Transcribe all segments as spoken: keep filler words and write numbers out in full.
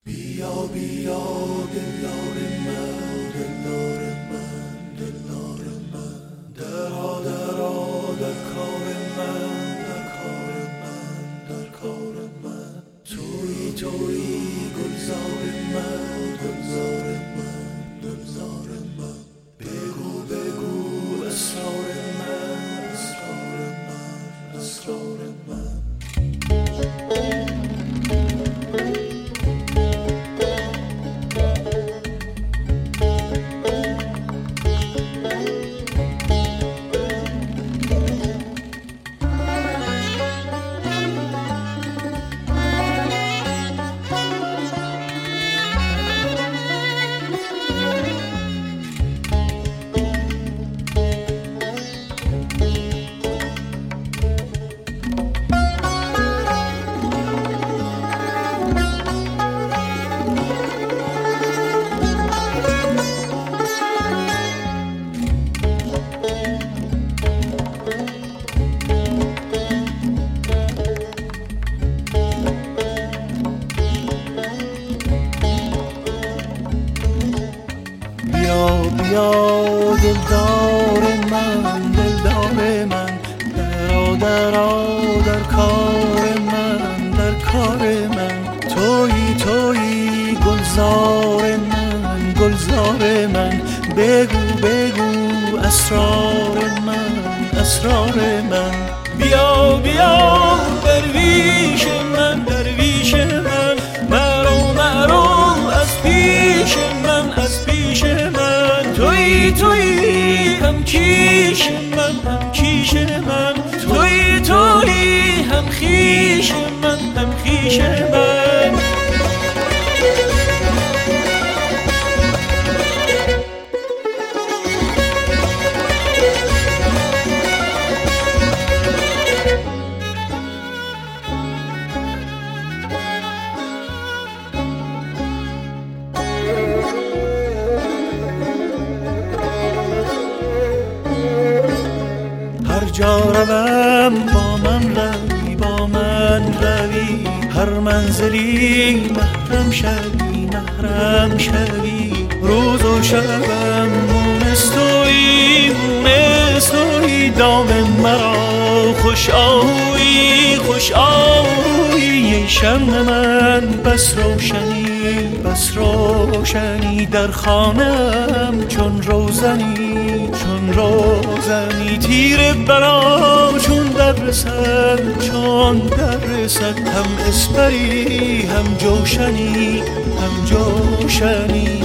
بیا بیا دلدار من، دلدار من، دلدار من، درآ درآ در کار من، در کار من، در کار من. تویی تویی گلزار من، گلزار من، گلزار من. بگو بگو اسرار من، اسرار من، اسرار من. بیا دلدار من، دلدار من، درآ درآ در کار من، در کار من. تویی تویی گلزار من، گلزار من. بگو بگو اسرار من، اسرار من. بیا بیا درویش من، درویش من، مرو مرو از پیش من، از پیش من. تویی تویی هم کیش من، هم کیش من. تویی تویی هم خیش من، هم خیش من. هر جا روم با من روی، با من روی. هر منزلی محرم شوی، محرم شوی. روز و شبم مونس تویی، مونس تویی. دام مرا خوش آهویی، خوش آهویی. شمع من بس روشنی، بس روشنی. در خانم چون روزنی، چون روزنی. تیر بلا چون در رسد، چون در رسد. هم اسپری هم جوشنی، هم جوشنی.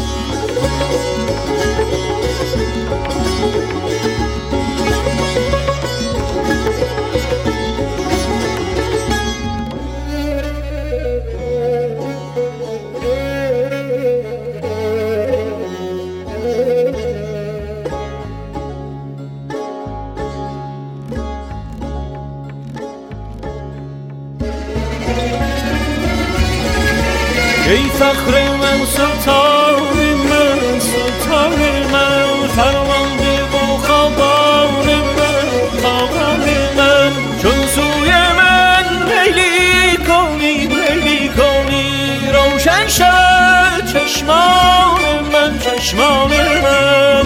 ای فخر من، سلطان من، سلطان من. فرمانده و خوابان من، خوابان من. چون سوی من میلی کنی، میلی کنی. روشن شد چشمان من، چشمان من.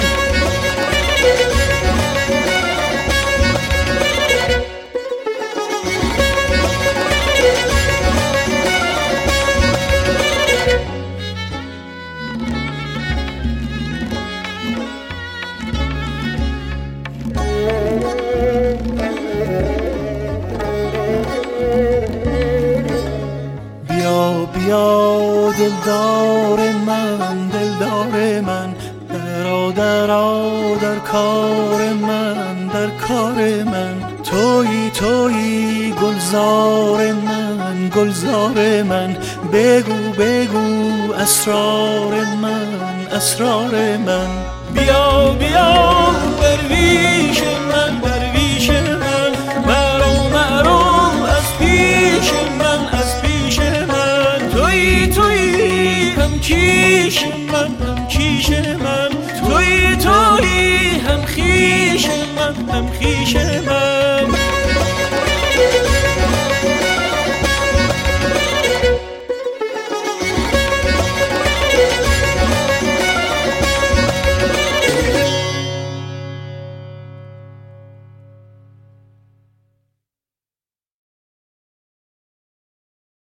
بیا دلدار من، دلدار من. درآ درآ در کار من، در کار من. تویی تویی گلزار من، گلزار من. بگو بگو اسرار من، اسرار من. بیا بیا درویش من، درویش من. مرو مرو از پیش من، از پیش من. تویی تویی هم کیش من، هم کیش من. تویی تویی هم خیش من، هم خیش من.